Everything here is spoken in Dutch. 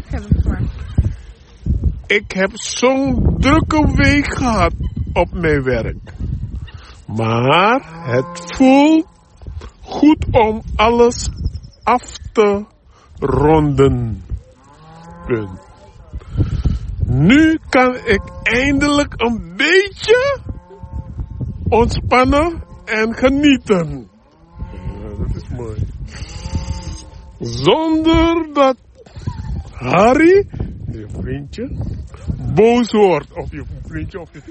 Ik heb zo'n drukke week gehad op mijn werk. Maar het voelt goed om alles af te ronden. Punt. Nu kan ik eindelijk een beetje ontspannen en genieten. Ja, dat is mooi. Zonder dat Harry, je vriendje, boos wordt op je vriendje of je